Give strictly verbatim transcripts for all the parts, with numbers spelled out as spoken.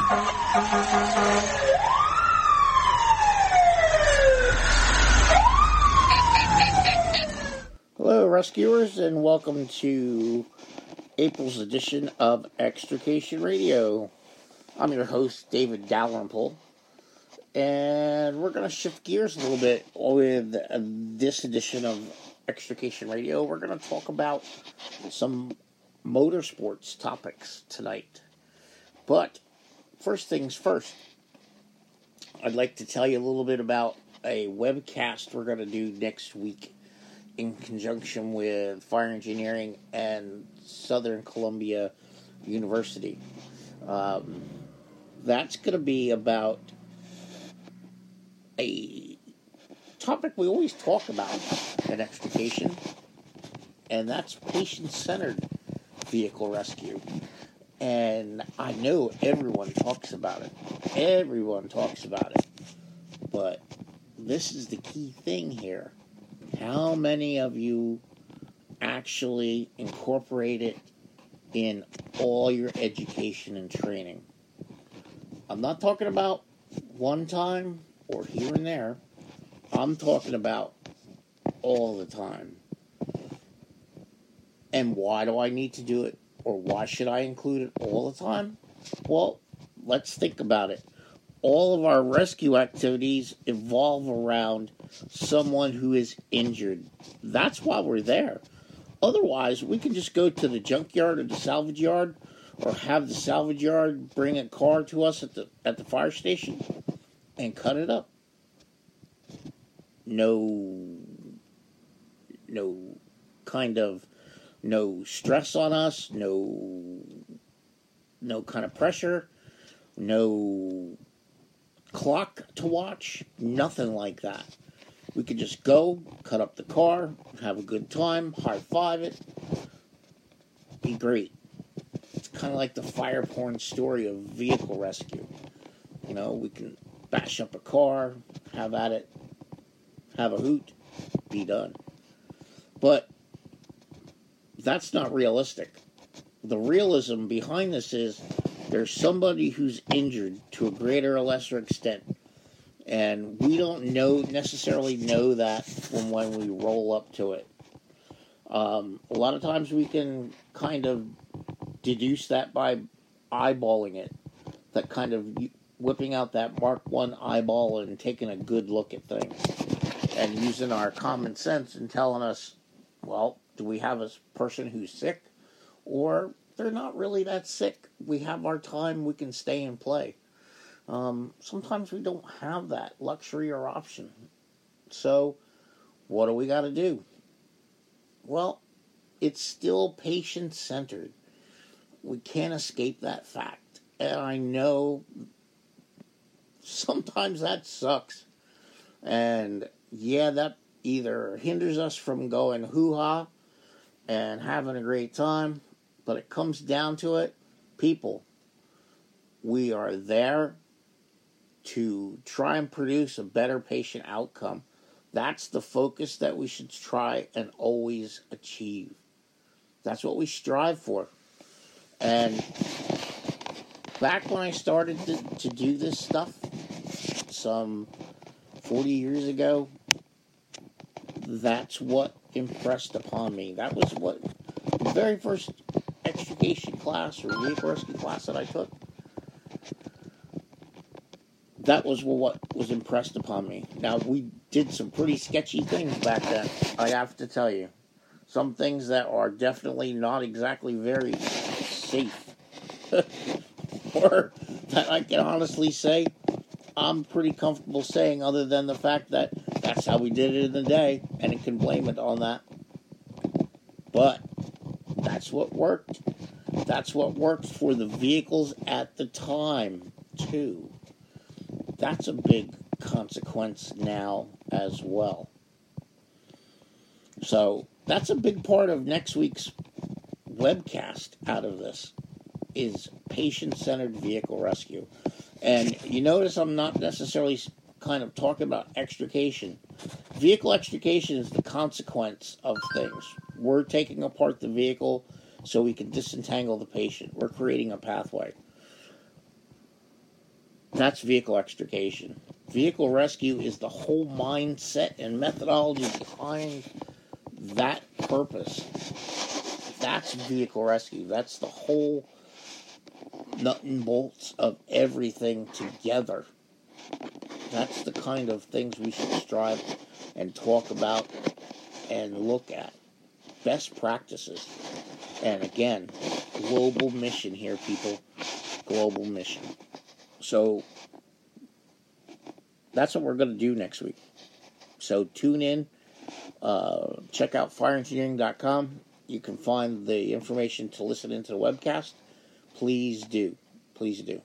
Hello, rescuers, and welcome to April's edition of Extrication Radio. I'm your host, David Dalrymple, and we're going to shift gears a little bit with uh, this edition of Extrication Radio. We're going to talk about some motorsports topics tonight. But first things first, I'd like to tell you a little bit about a webcast we're going to do next week in conjunction with Fire Engineering and Southern Columbia University. Um, that's going to be about a topic we always talk about in extrication, and that's patient-centered vehicle rescue. And I know everyone talks about it. Everyone talks about it. But this is the key thing here. How many of you actually incorporate it in all your education and training? I'm not talking about one time or here and there. I'm talking about all the time. And why do I need to do it? Or why should I include it all the time? Well, let's think about it. All of our rescue activities evolve around someone who is injured. That's why we're there. Otherwise, we can just go to the junkyard or the salvage yard, or have the salvage yard bring a car to us at the at the fire station and cut it up. No, no kind of, no stress on us, no, no kind of pressure, no clock to watch, nothing like that. We could just go, cut up the car, have a good time, high-five it, be great. It's kind of like the fire porn story of vehicle rescue. You know, we can bash up a car, have at it, have a hoot, be done. But that's not realistic. The realism behind this is there's somebody who's injured to a greater or lesser extent, and we don't know necessarily know that from when we roll up to it. Um, a lot of times we can kind of deduce that by eyeballing it, that kind of whipping out that Mark one eyeball and taking a good look at things, and using our common sense and telling us, well, do we have a person who's sick, or they're not really that sick? We have our time, we can stay and play. Um, sometimes we don't have that luxury or option. So, what do we got to do? Well, it's still patient-centered. We can't escape that fact. And I know sometimes that sucks. And yeah, that either hinders us from going hoo-ha and having a great time, but it comes down to it, people, we are there to try and produce a better patient outcome. That's the focus that we should try and always achieve. That's what we strive for. And back when I started to, to do this stuff, some forty years ago, that's what impressed upon me. That was what the very first extrication class or vehicle rescue class that I took, that was what was impressed upon me. Now, we did some pretty sketchy things back then, I have to tell you. Some things that are definitely not exactly very safe. Or that I can honestly say I'm pretty comfortable saying, other than the fact that that's how we did it in the day, and it can blame it on that. But that's what worked. That's what worked for the vehicles at the time, too. That's a big consequence now as well. So that's a big part of next week's webcast out of this, is patient-centered vehicle rescue. And you notice I'm not necessarily kind of talking about extrication. Vehicle extrication is the consequence of things. We're taking apart the vehicle so we can disentangle the patient. We're creating a pathway. That's vehicle extrication. Vehicle rescue is the whole mindset and methodology behind that purpose. That's vehicle rescue. That's the whole nut and bolts of everything together. That's the kind of things we should strive and talk about and look at. Best practices. And again, global mission here, people. Global mission. So, that's what we're going to do next week. So, tune in. Uh, check out fire engineering dot com. You can find the information to listen into the webcast. Please do. Please do.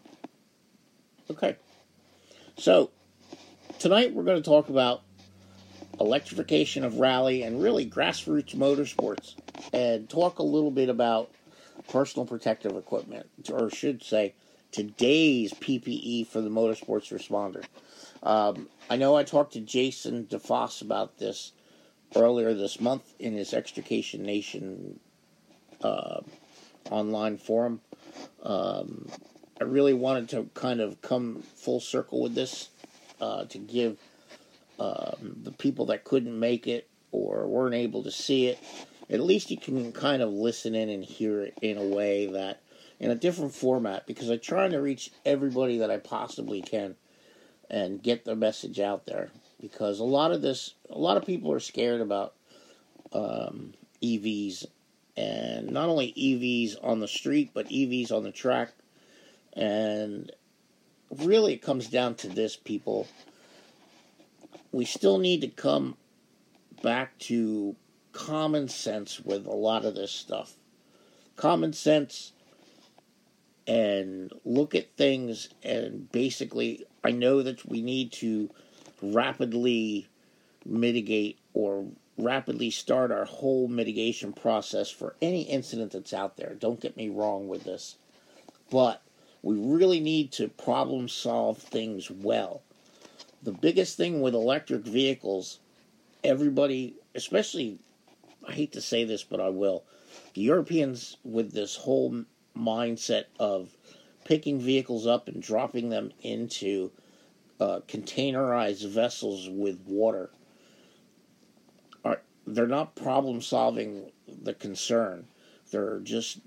Okay. So, tonight we're going to talk about electrification of rally and really grassroots motorsports, and talk a little bit about personal protective equipment, or I should say, today's P P E for the motorsports responder. Um, I know I talked to Jason DeFoss about this earlier this month in his Extrication Nation uh, online forum. Um, I really wanted to kind of come full circle with this uh, to give um, the people that couldn't make it or weren't able to see it, at least you can kind of listen in and hear it in a way that, in a different format, because I'm trying to reach everybody that I possibly can and get the message out there. Because a lot of this, a lot of people are scared about um, E Vs, and not only E Vs on the street, but E Vs on the track. And really it comes down to this, people. We still need to come back to common sense with a lot of this stuff. Common sense, and look at things, and basically, I know that we need to rapidly mitigate or rapidly start our whole mitigation process for any incident that's out there. Don't get me wrong with this. But we really need to problem solve things well. The biggest thing with electric vehicles, everybody, especially, I hate to say this, but I will, the Europeans with this whole mindset of picking vehicles up and dropping them into uh, containerized vessels with water, are they're not problem solving the concern. They're just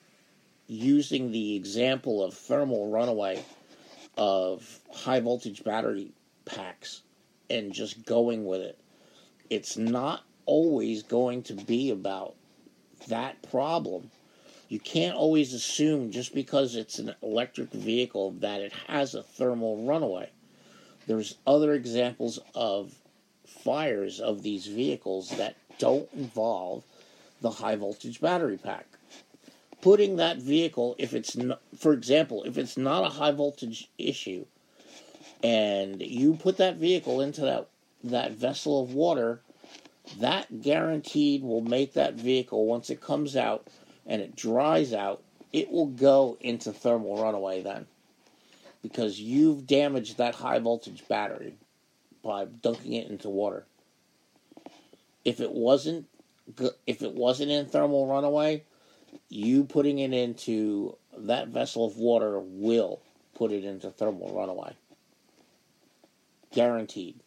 using the example of thermal runaway of high voltage battery packs and just going with it. It's not always going to be about that problem. You can't always assume just because it's an electric vehicle that it has a thermal runaway. There's other examples of fires of these vehicles that don't involve the high voltage battery pack. Putting that vehicle, if it's not, for example, if it's not a high voltage issue, and you put that vehicle into that, that vessel of water, that guaranteed will make that vehicle, once it comes out and it dries out, it will go into thermal runaway then. Because you've damaged that high voltage battery by dunking it into water. If it wasn't, if it wasn't in thermal runaway, you putting it into that vessel of water will put it into thermal runaway. Guaranteed.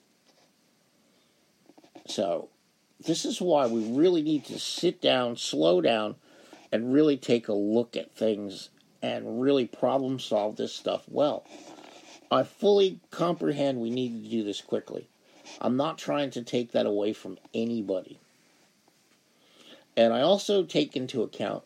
So, this is why we really need to sit down, slow down, and really take a look at things and really problem solve this stuff well. I fully comprehend we need to do this quickly. I'm not trying to take that away from anybody. And I also take into account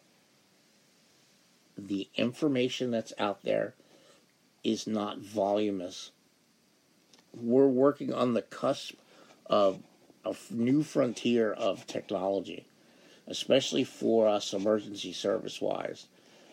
the information that's out there is not voluminous. We're working on the cusp of a new frontier of technology, especially for us emergency service-wise.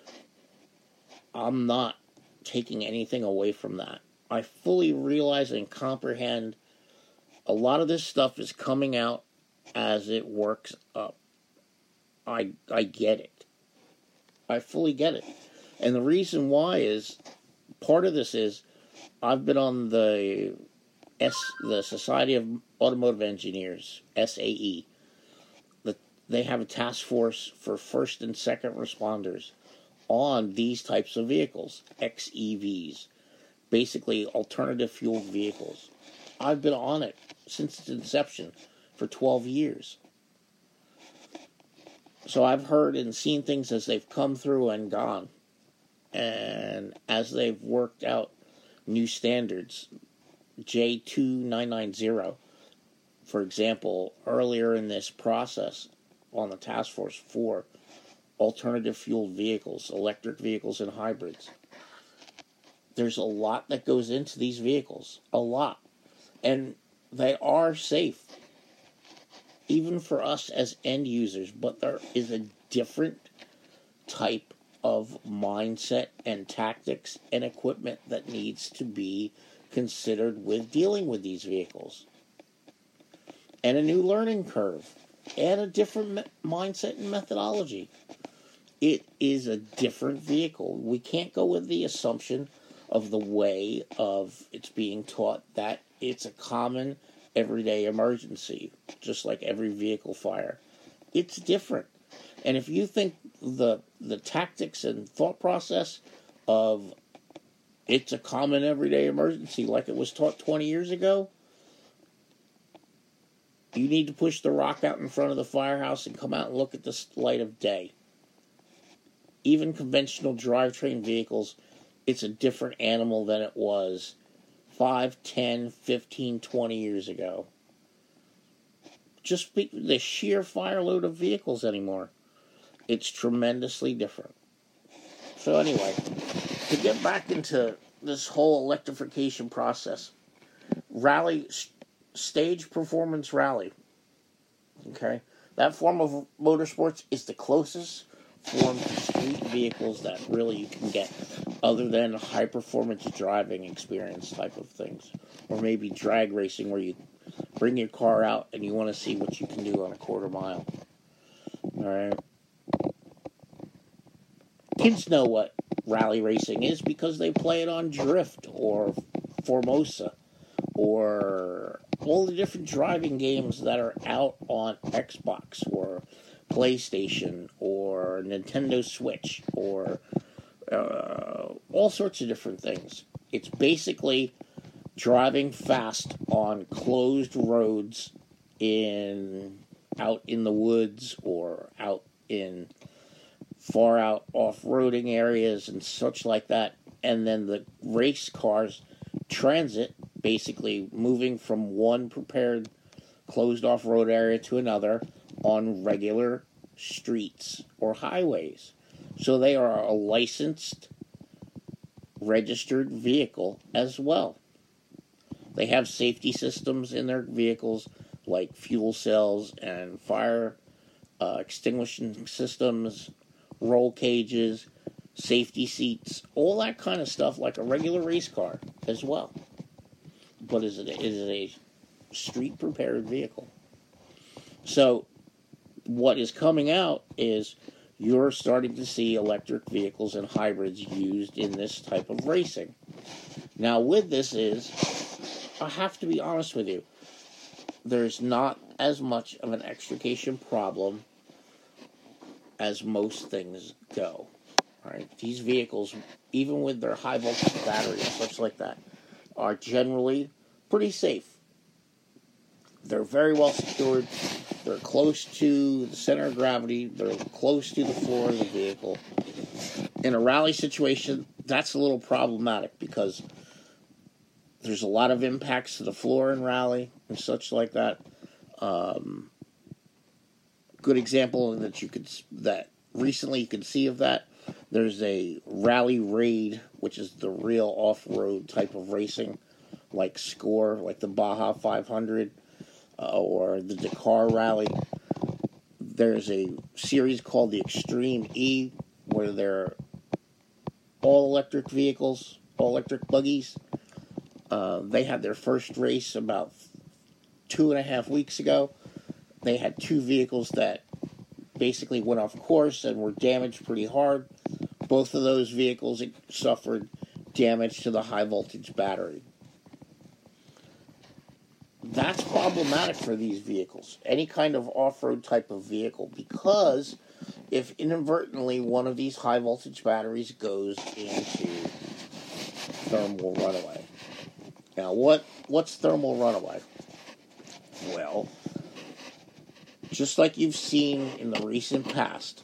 I'm not taking anything away from that. I fully realize and comprehend a lot of this stuff is coming out as it works up. I I get it. I fully get it. And the reason why is, part of this is, I've been on the S, the Society of Automotive Engineers, S A E. The, they have a task force for first and second responders on these types of vehicles, X E Vs. basically alternative fuel vehicles. I've been on it since its inception for twelve years. So I've heard and seen things as they've come through and gone. And as they've worked out new standards, J two nine nine zero, for example, earlier in this process on the task force for alternative fueled vehicles, electric vehicles and hybrids, there's a lot that goes into these vehicles, a lot. And they are safe, even for us as end users, but there is a different type of mindset and tactics and equipment that needs to be considered with dealing with these vehicles. And a new learning curve, and a different me- mindset and methodology. It is a different vehicle. We can't go with the assumption of the way of it's being taught that it's a common everyday emergency, just like every vehicle fire. It's different. And if you think the the tactics and thought process of it's a common everyday emergency like it was taught twenty years ago, you need to push the rock out in front of the firehouse and come out and look at the light of day. Even conventional drivetrain vehicles, it's a different animal than it was five, ten, fifteen, twenty years ago. Just the sheer fire load of vehicles anymore. It's tremendously different. So anyway, to get back into this whole electrification process, rally, stage performance rally, okay? That form of motorsports is the closest form to street vehicles that really you can get, other than high-performance driving experience type of things. Or maybe drag racing where you bring your car out and you want to see what you can do on a quarter mile. Alright? Kids know what rally racing is because they play it on Drift or Formosa or all the different driving games that are out on Xbox or PlayStation or Nintendo Switch or uh, all sorts of different things. It's basically driving fast on closed roads in out in the woods or out in far out off-roading areas and such like that. And then the race cars transit, basically moving from one prepared closed off-road area to another on regular streets or highways. So they are a licensed, registered vehicle as well. They have safety systems in their vehicles like fuel cells and fire uh, extinguishing systems, roll cages, safety seats, all that kind of stuff like a regular race car as well. But is it, is it a street-prepared vehicle? So what is coming out is you're starting to see electric vehicles and hybrids used in this type of racing. Now with this is, I have to be honest with you, there's not as much of an extrication problem as most things go. All right, these vehicles, even with their high voltage batteries and such like that, are generally pretty safe. They're very well secured. They're close to the center of gravity. They're close to the floor of the vehicle. In a rally situation, that's a little problematic because there's a lot of impacts to the floor in rally and such like that. Um, good example that you could that recently you could see of that. There's a Rally Raid, which is the real off-road type of racing, like Score, like the Baja five hundred, uh, or the Dakar Rally. There's a series called the Extreme E, where they're all-electric vehicles, all-electric buggies. Uh, they had their first race about two and a half weeks ago. They had two vehicles that basically went off course and were damaged pretty hard. Both of those vehicles suffered damage to the high voltage battery. That's problematic for these vehicles, any kind of off-road type of vehicle, because if inadvertently one of these high voltage batteries goes into thermal runaway. Now, what what's thermal runaway? Well, just like you've seen in the recent past,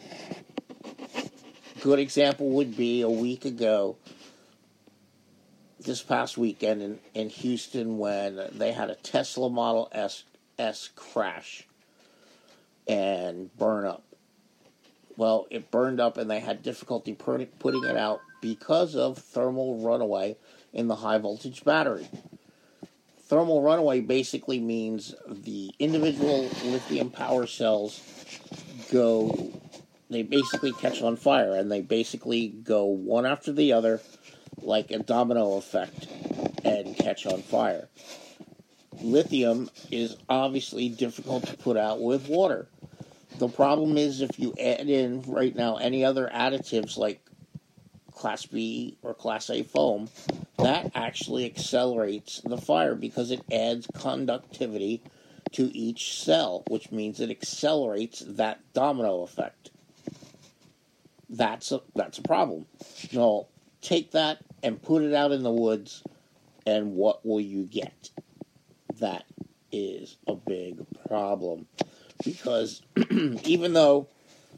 good example would be a week ago, this past weekend in, in Houston, when they had a Tesla Model S, S crash and burn up. Well, it burned up and they had difficulty putting it out because of thermal runaway in the high voltage battery. Thermal runaway basically means the individual lithium power cells go, they basically catch on fire, and they basically go one after the other like a domino effect and catch on fire. Lithium is obviously difficult to put out with water. The problem is if you add in right now any other additives like Class B or Class A foam, that actually accelerates the fire because it adds conductivity to each cell, which means it accelerates that domino effect. That's a, that's a problem. Now, take that and put it out in the woods, and what will you get? That is a big problem. Because even though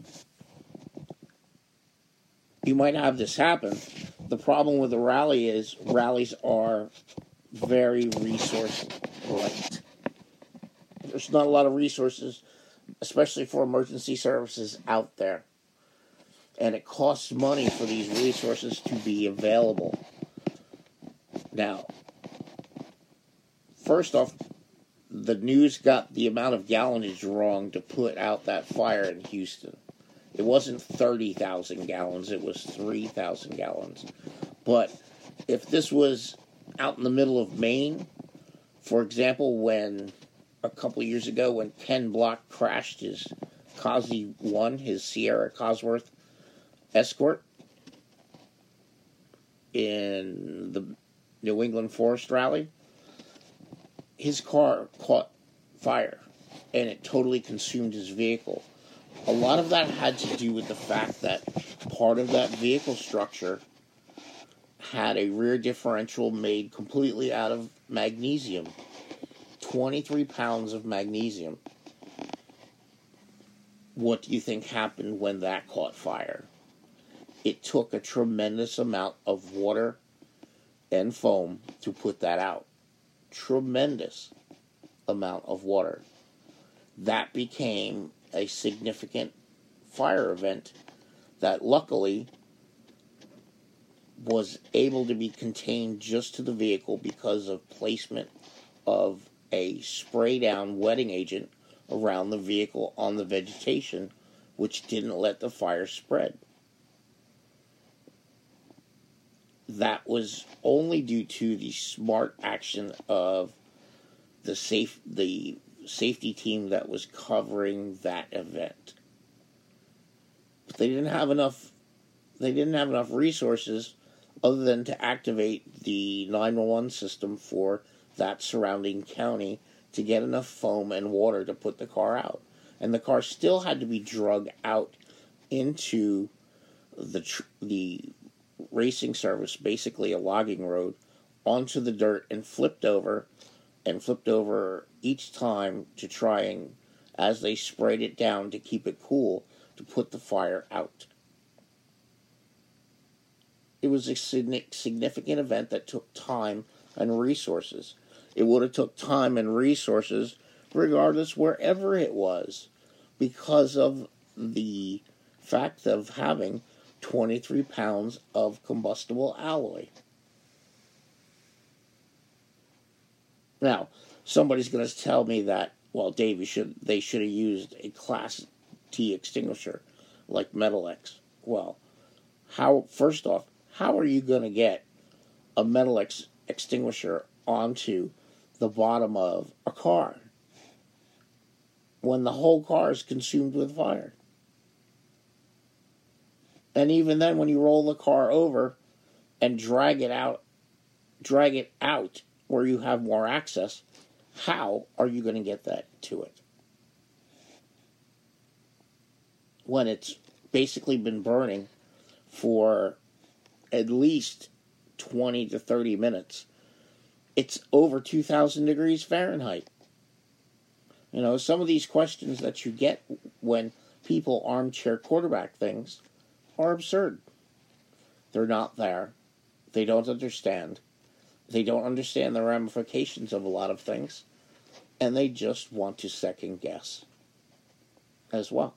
you might have this happen, the problem with a rally is rallies are very resource light. There's not a lot of resources, especially for emergency services out there. And it costs money for these resources to be available. Now, first off, the news got the amount of gallonage wrong to put out that fire in Houston. It wasn't thirty thousand gallons, it was three thousand gallons. But if this was out in the middle of Maine, for example, when a couple of years ago when Ken Block crashed his Cosy one, his Sierra Cosworth Escort in the New England Forest Rally, his car caught fire and it totally consumed his vehicle. A lot of that had to do with the fact that part of that vehicle structure had a rear differential made completely out of magnesium. twenty-three pounds of magnesium. What do you think happened when that caught fire? It took a tremendous amount of water and foam to put that out. Tremendous amount of water. That became a significant fire event that luckily was able to be contained just to the vehicle because of placement of a spray down wetting agent around the vehicle on the vegetation, which didn't let the fire spread. That was only due to the smart action of the safe the safety team that was covering that event. But they didn't have enough they didn't have enough resources other than to activate the nine one one system for that surrounding county to get enough foam and water to put the car out. And the car still had to be drug out into the tr- the racing service, basically a logging road, onto the dirt and flipped over, and flipped over each time to try and, as they sprayed it down to keep it cool, to put the fire out. It was a significant event that took time and resources. It would have took time and resources regardless wherever it was, because of the fact of having twenty-three pounds of combustible alloy. Now, somebody's going to tell me that, well, Dave, you should, they should have used a Class T extinguisher like Metal-X. Well, how? First off, how are you going to get a Metal-X extinguisher onto the bottom of a car when the whole car is consumed with fire? And even then, when you roll the car over and drag it out, drag it out where you have more access, how are you going to get that to it? When it's basically been burning for at least twenty to thirty minutes, it's over two thousand degrees Fahrenheit. You know, some of these questions that you get when people armchair quarterback things are absurd. They're not there. They don't understand. They don't understand the ramifications of a lot of things. And they just want to second guess as well.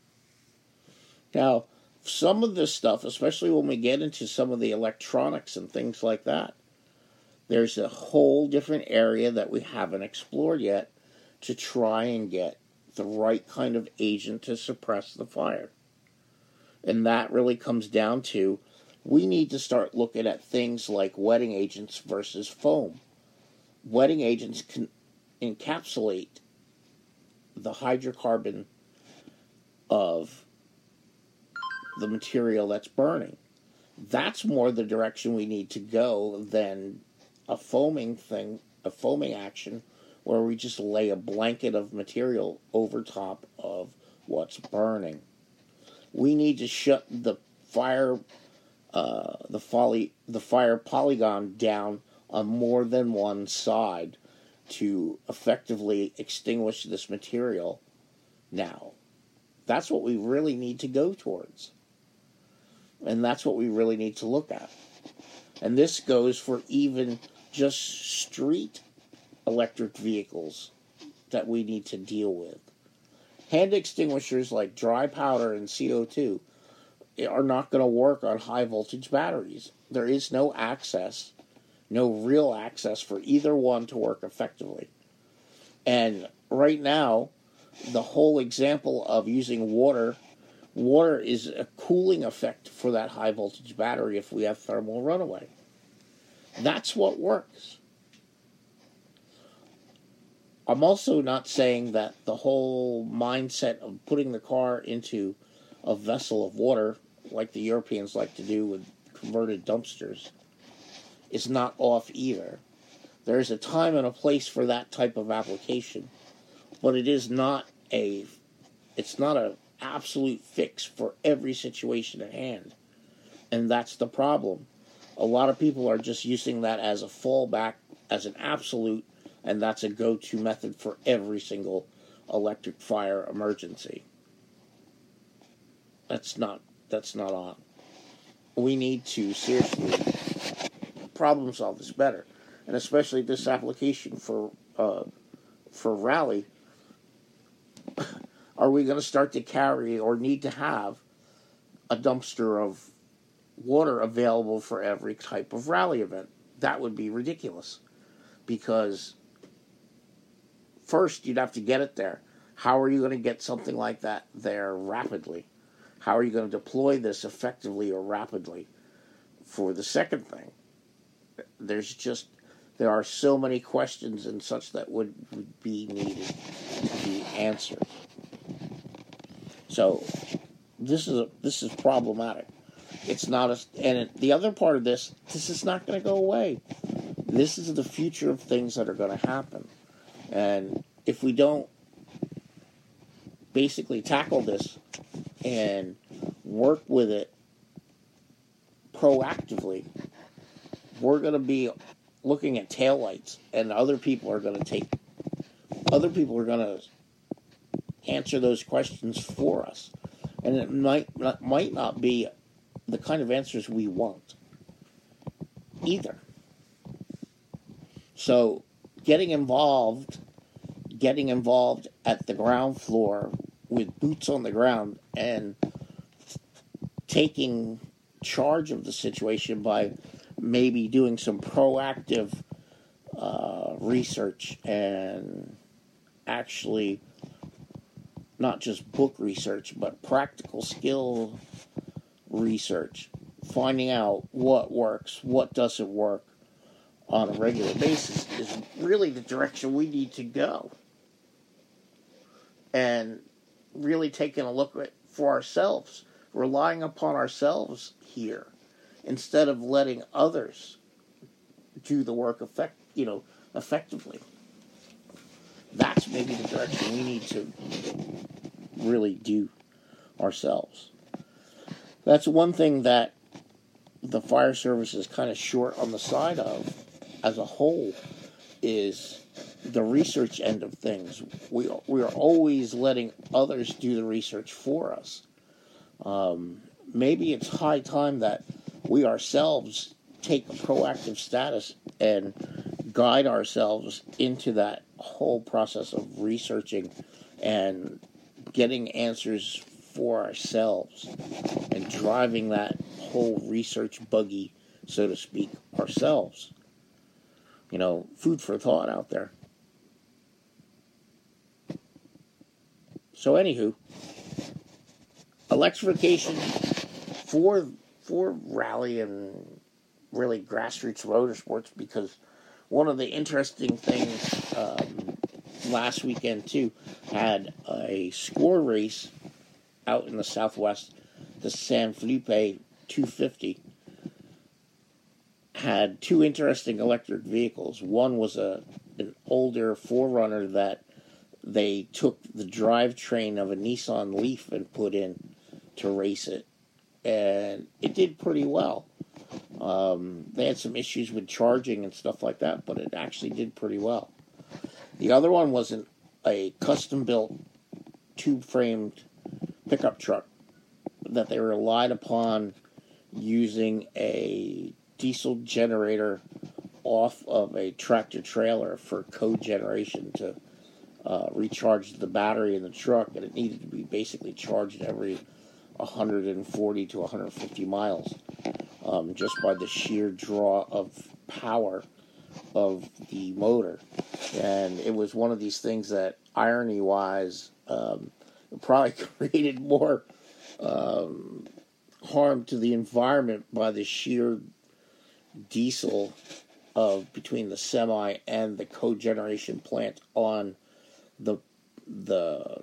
Now, some of this stuff, especially when we get into some of the electronics and things like that, there's a whole different area that we haven't explored yet to try and get the right kind of agent to suppress the fire. And that really comes down to, we need to start looking at things like wetting agents versus foam. Wetting agents can encapsulate the hydrocarbon of the material that's burning. That's more the direction we need to go than a foaming thing, a foaming action where we just lay a blanket of material over top of what's burning. We need to shut the fire, uh, the folly, the fire polygon down on more than one side to effectively extinguish this material now. That's what we really need to go towards. And that's what we really need to look at. And this goes for even just street electric vehicles that we need to deal with. Hand extinguishers like dry powder and C O two are not going to work on high voltage batteries. There is no access, no real access for either one to work effectively. And right now, the whole example of using water, water is a cooling effect for that high voltage battery if we have thermal runaway. That's what works. I'm also not saying that the whole mindset of putting the car into a vessel of water, like the Europeans like to do with converted dumpsters, is not off either. There is a time and a place for that type of application, but it is not a, it's not an absolute fix for every situation at hand. And that's the problem. A lot of people are just using that as a fallback, as an absolute, and that's a go-to method for every single electric fire emergency. That's not, that's not on. We need to seriously problem solve this better. And especially this application for uh, for rally. Are we going to start to carry or need to have a dumpster of water available for every type of rally event? That would be ridiculous. Because first, you'd have to get it there. How are you going to get something like that there rapidly? How are you going to deploy this effectively or rapidly? For the second thing, there's just, there are so many questions and such that would, would be needed to be answered. So, this is a, this is problematic. It's not a, and it, the other part of this, this is not going to go away. This is the future of things that are going to happen. And if we don't basically tackle this and work with it proactively, we're going to be looking at taillights, and other people are going to take, other people are going to answer those questions for us. And it might not, might not be the kind of answers we want either. So getting involved, getting involved at the ground floor with boots on the ground and taking charge of the situation by maybe doing some proactive uh, research and actually not just book research, but practical skill research, finding out what works, what doesn't work on a regular basis is really the direction we need to go. And really taking a look at for ourselves, relying upon ourselves here, instead of letting others do the work effect, you know, effectively. That's maybe the direction we need to really do ourselves. That's one thing that the fire service is kind of short on the side of, as a whole, is the research end of things. We we are always letting others do the research for us. Um, maybe it's high time that we ourselves take a proactive status and guide ourselves into that whole process of researching and getting answers for ourselves and driving that whole research buggy, so to speak, ourselves. You know, food for thought out there. So anywho, electrification for for rally and really grassroots motorsports, because one of the interesting things um, last weekend too had a score race out in the Southwest, the San Felipe two fifty. Had two interesting electric vehicles. One was a an older four runner that they took the drivetrain of a Nissan Leaf and put in to race it, and it did pretty well. Um, they had some issues with charging and stuff like that, but it actually did pretty well. The other one was an, a custom-built tube-framed pickup truck that they relied upon using a diesel generator off of a tractor trailer for cogeneration to uh, recharge the battery in the truck, and it needed to be basically charged every one hundred forty to one hundred fifty miles, um, just by the sheer draw of power of the motor. And it was one of these things that, irony-wise, um, probably created more um, harm to the environment by the sheer diesel of between the semi and the cogeneration plant on the the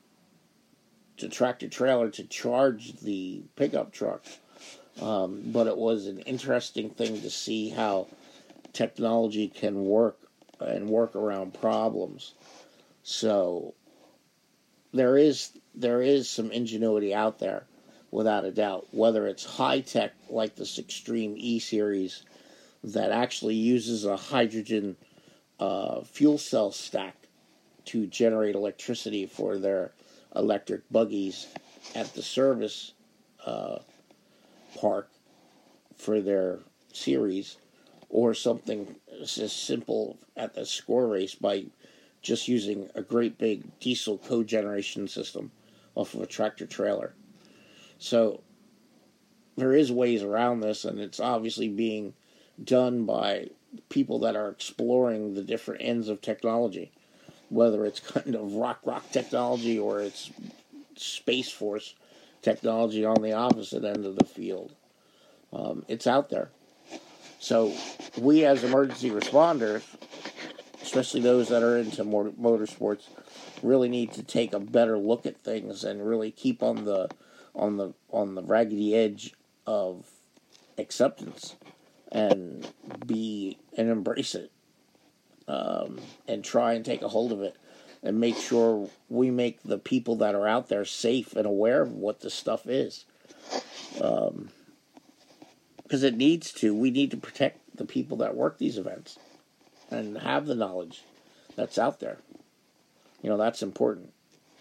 the tractor trailer to charge the pickup truck. Um, but it was an interesting thing to see how technology can work and work around problems. So there is there is some ingenuity out there, without a doubt, whether it's high-tech like this Extreme E-Series that actually uses a hydrogen uh, fuel cell stack to generate electricity for their electric buggies at the service uh, park for their series, or something as simple at the score race by just using a great big diesel cogeneration system off of a tractor trailer. So there is ways around this, and it's obviously being done by people that are exploring the different ends of technology, whether it's kind of rock rock technology or it's Space Force technology on the opposite end of the field. Um, it's out there. So we as emergency responders, especially those that are into motor- motorsports, really need to take a better look at things and really keep on the on the on the raggedy edge of acceptance and be and embrace it, um, and try and take a hold of it and make sure we make the people that are out there safe and aware of what this stuff is. Um, because it needs to. We need to protect the people that work these events and have the knowledge that's out there. You know, that's important.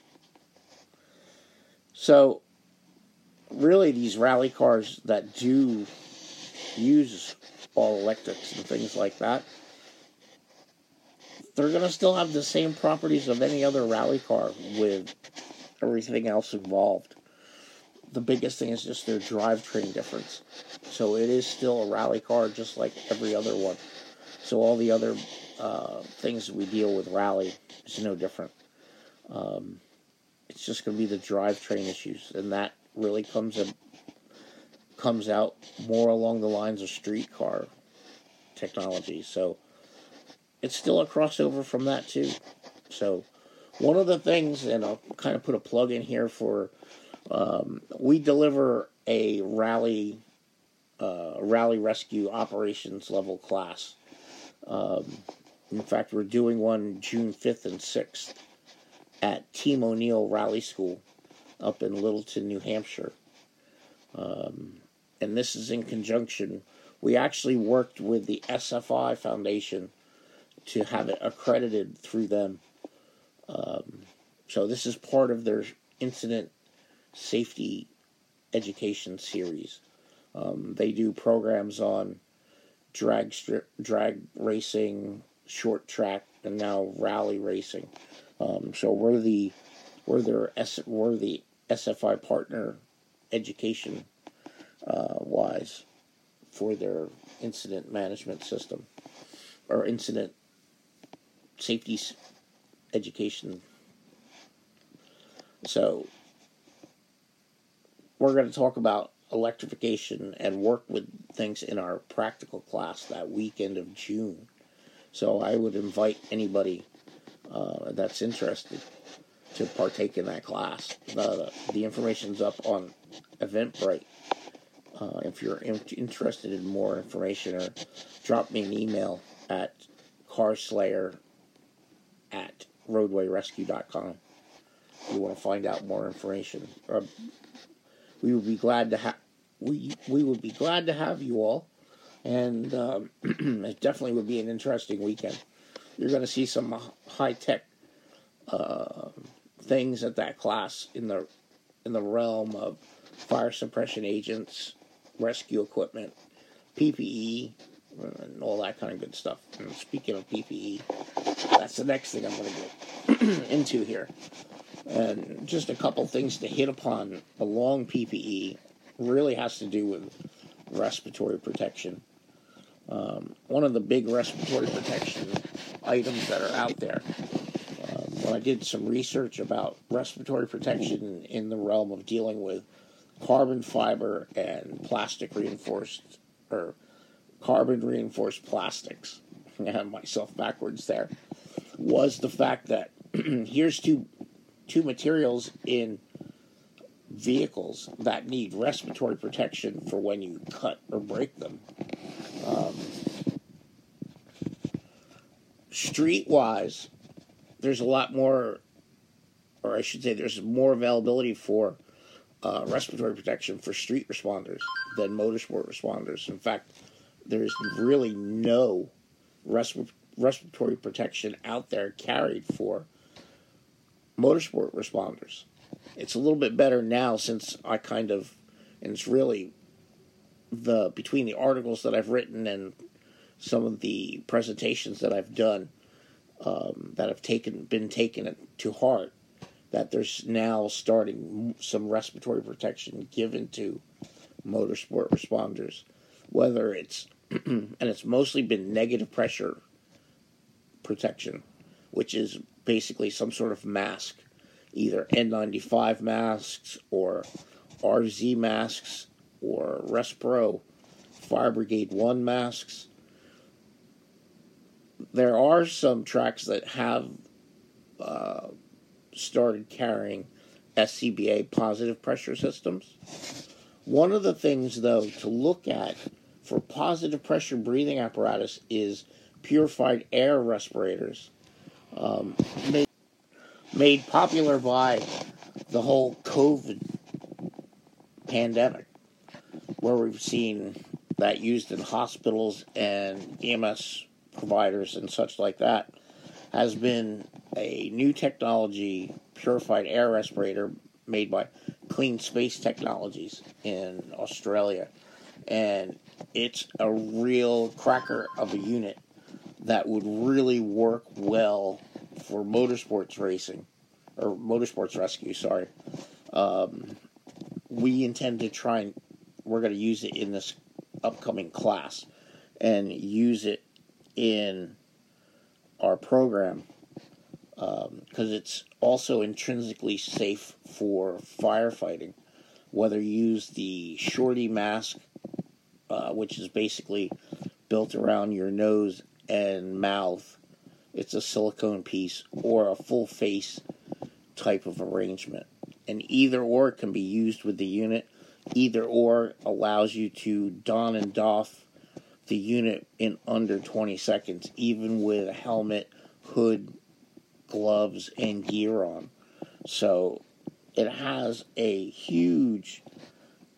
So, really, these rally cars that do use all electrics and things like that, they're going to still have the same properties of any other rally car with everything else involved. The biggest thing is just their drivetrain difference. So it is still a rally car just like every other one. So all the other uh, things we deal with rally is no different. Um, it's just going to be the drivetrain issues, and that really comes in, comes out more along the lines of street car technology. So it's still a crossover from that too. So one of the things, and I'll kind of put a plug in here for, um, we deliver a rally, uh, rally rescue operations level class. Um, in fact, we're doing one June fifth and sixth at Team O'Neill Rally School up in Littleton, New Hampshire. Um, and this is in conjunction, we actually worked with the S F I Foundation to have it accredited through them. Um, so this is part of their incident safety education series. Um, they do programs on drag strip, drag racing, short track, and now rally racing. Um, so we're the we're their S, we're the S F I partner education uh, wise for their incident management system or incident safety education. So we're going to talk about electrification and work with things in our practical class that weekend of June. So I would invite anybody uh, that's interested to partake in that class. The, the information's up on Eventbrite. Uh, if you're in- interested in more information, or drop me an email at carslayer at roadway rescue dot com. If you want to find out more information. Uh, we would be glad to have we we would be glad to have you all, and um, it definitely would be an interesting weekend. You're going to see some high tech uh, things at that class in the in the realm of fire suppression agents, rescue equipment, P P E, and all that kind of good stuff. And speaking of P P E, that's the next thing I'm going to get into here. And just a couple things to hit upon along P P E really has to do with respiratory protection. Um, one of the big respiratory protection items that are out there, um, when I did some research about respiratory protection in the realm of dealing with carbon fiber and plastic reinforced, or carbon reinforced plastics, I have myself backwards there, was the fact that here's two two materials in vehicles that need respiratory protection for when you cut or break them. Um, street-wise, there's a lot more, or I should say there's more availability for uh, respiratory protection for street responders than motorsport responders. In fact, there's really no resp- respiratory protection out there carried for motorsport responders. It's a little bit better now since I kind of, and it's really the between the articles that I've written and some of the presentations that I've done um, that have taken been taken to heart, that there's now starting some respiratory protection given to motorsport responders, whether it's and it's mostly been negative pressure protection, which is basically some sort of mask, either N ninety-five masks or R Z masks or Respro Fire Brigade one masks. There are some tracks that have uh, started carrying S C B A positive pressure systems. One of the things, though, to look at for positive pressure breathing apparatus is purified air respirators. Um, made, made popular by the whole COVID pandemic, where we've seen that used in hospitals and E M S providers and such like that, has been a new technology purified air respirator made by Clean Space Technologies in Australia. And it's a real cracker of a unit that would really work well for motorsports racing, or motorsports rescue, sorry. Um, we intend to try and, we're going to use it in this upcoming class and use it in our program because um, it's also intrinsically safe for firefighting, whether you use the shorty mask, uh, which is basically built around your nose and mouth. It's a silicone piece, or a full face type of arrangement. And either or can be used with the unit. Either or allows you to don and doff the unit in under twenty seconds, even with a helmet, hood, gloves, and gear on. So it has a huge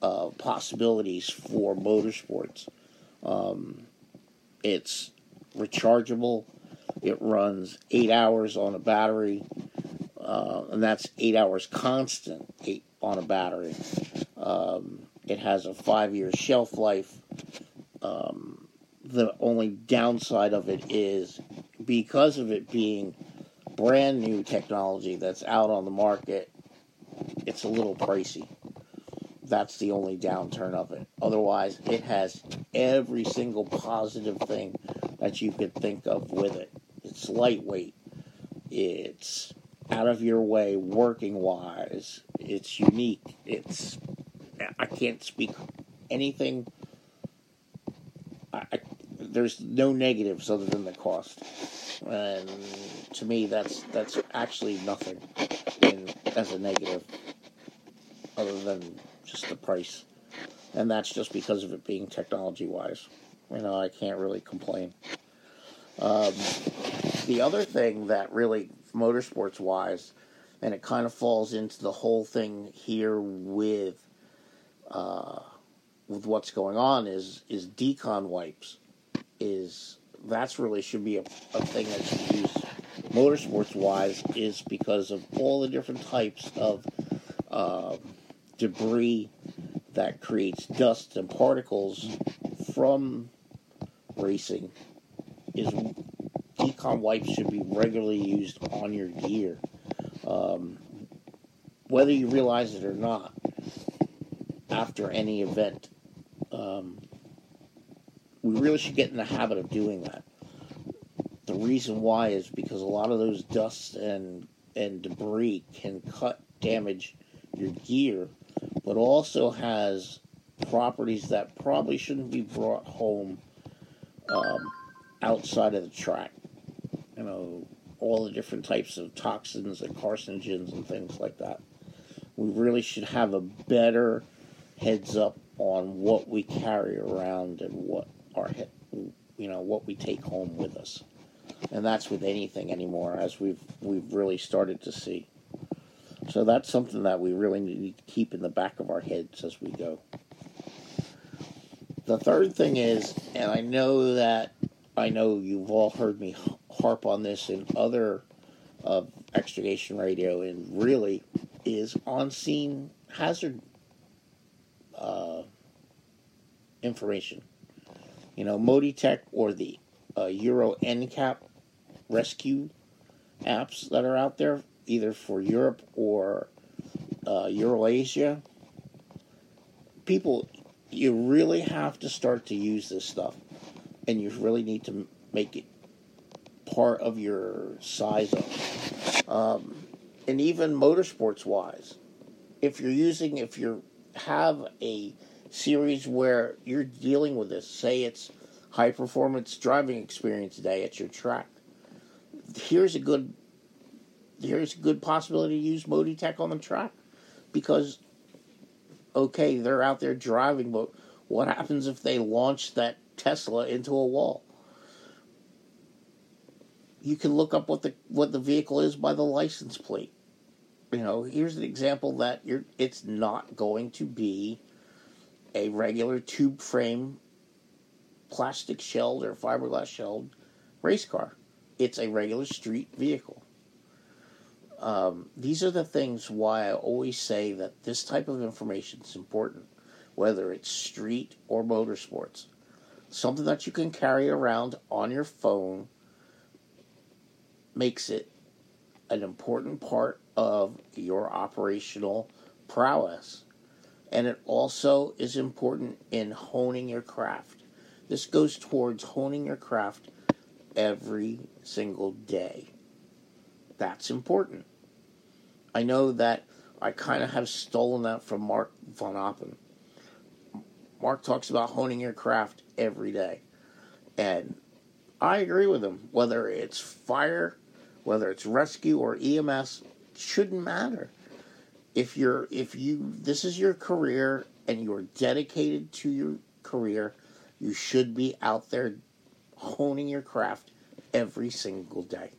uh, possibilities for motorsports. Um, it's rechargeable. It runs eight hours on a battery, uh, and that's eight hours constant eight on a battery. Um, it has a five-year shelf life. Um, the only downside of it is because of it being brand new technology that's out on the market, it's a little pricey. That's the only downturn of it. Otherwise, it has every single positive thing that you could think of with it. It's lightweight. It's out of your way working-wise. It's unique. It's... I can't speak anything... I, I, there's no negatives other than the cost. And to me, that's that's actually nothing in, as a negative other than just the price. And that's just because of it being technology-wise. You know, I can't really complain. Um, the other thing that really, motorsports-wise, and it kind of falls into the whole thing here with uh, with what's going on, is is decon wipes. Is that's really should be a, a thing that should use motorsports-wise, is because of all the different types of uh, debris that creates dust and particles from racing. Is decon wipes should be regularly used on your gear, um, whether you realize it or not. After any event, um, we really should get in the habit of doing that. The reason why is because a lot of those dusts and and debris can cut, damage your gear, but also has properties that probably shouldn't be brought home um, outside of the track. You know, all the different types of toxins and carcinogens and things like that. We really should have a better heads up on what we carry around and what our, you know, what we take home with us. And that's with anything anymore, as we've we've really started to see. So that's something that we really need to keep in the back of our heads as we go. The third thing is, and I know that I know you've all heard me harp on this in other uh, Extrication Radio, and really is on-scene hazard uh, information. You know, Moditech or the uh, Euro N CAP rescue apps that are out there, either for Europe or uh, Eurasia. People, you really have to start to use this stuff, and you really need to make it part of your size up. Um, and even motorsports-wise, if you're using, if you have a series where you're dealing with this, say it's high-performance driving experience day at your track, here's a good here's a good possibility to use Moditech on the track, because okay, they're out there driving, but what happens if they launch that Tesla into a wall? You can look up what the what the vehicle is by the license plate. You know, here's an example that you're it's not going to be a regular tube frame, plastic shelled or fiberglass shelled race car. It's a regular street vehicle. Um, these are the things why I always say that this type of information is important, whether it's street or motorsports. Something that you can carry around on your phone makes it an important part of your operational prowess. And it also is important in honing your craft. This goes towards honing your craft every single day. That's important. I know that I kind of have stolen that from Mark Van Oppen. Mark talks about honing your craft every day. And I agree with him. Whether it's fire, whether it's rescue or E M S, it shouldn't matter. If you're, if you, this is your career and you're dedicated to your career, you should be out there honing your craft every single day.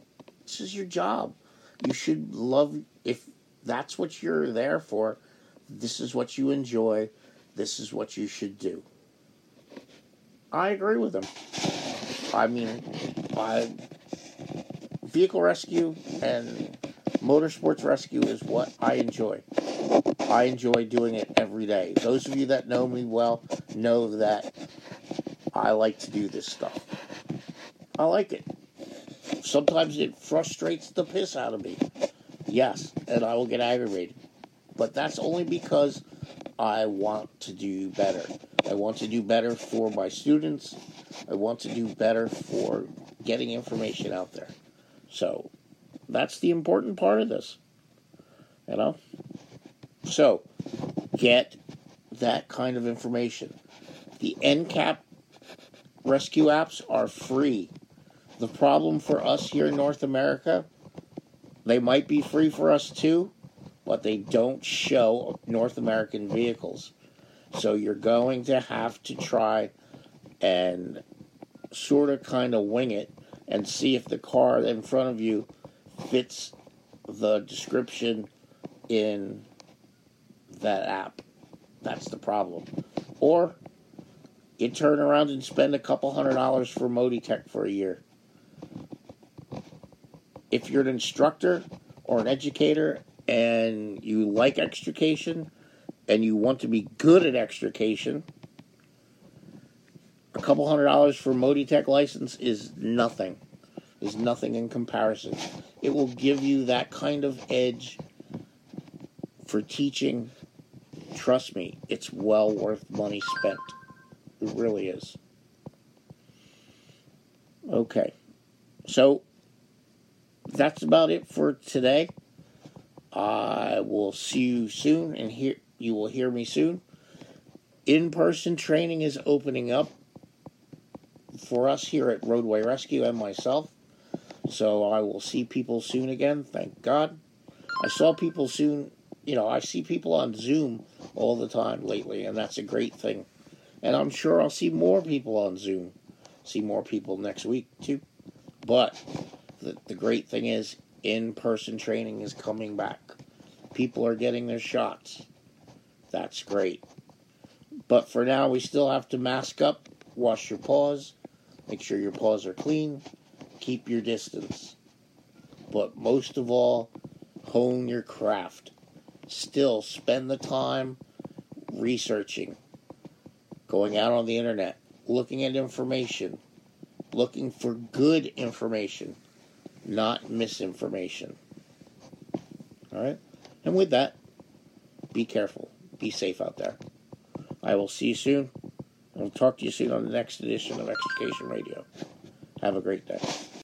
This is your job. You should love, if that's what you're there for, This is what you enjoy. This is what you should do. I agree with him. I mean, I, vehicle rescue and motorsports rescue is what I enjoy. I enjoy doing it every day. Those of you that know me well know that I like to do this stuff. I like it. Sometimes it frustrates the piss out of me. Yes, and I will get aggravated. But that's only because I want to do better. I want to do better for my students. I want to do better for getting information out there. So, that's the important part of this. You know? So, get that kind of information. The N C A P rescue apps are free. The problem for us here in North America, they might be free for us too, but they don't show North American vehicles. So you're going to have to try and sort of kind of wing it and see if the car in front of you fits the description in that app. That's the problem. Or you turn around and spend a couple hundred dollars for Moditech for a year. If you're an instructor or an educator and you like extrication and you want to be good at extrication, a couple hundred dollars for Moditech license is nothing. Is nothing in comparison. It will give you that kind of edge for teaching. Trust me, it's well worth money spent. It really is. Okay. So, that's about it for today. I will see you soon, and hear you will hear me soon. In-person training is opening up for us here at Roadway Rescue and myself. So I will see people soon again, thank God. I saw people soon, you know, I see people on Zoom all the time lately, and that's a great thing. And I'm sure I'll see more people on Zoom. See more people next week, too. But the, the great thing is, in-person training is coming back. People are getting their shots. That's great. But for now, we still have to mask up, wash your paws, make sure your paws are clean, keep your distance. But most of all, hone your craft. Still, spend the time researching, going out on the internet, looking at information, looking for good information, not misinformation. Alright? And with that, be careful. Be safe out there. I will see you soon. I'll talk to you soon on the next edition of Extrication Radio. Have a great day.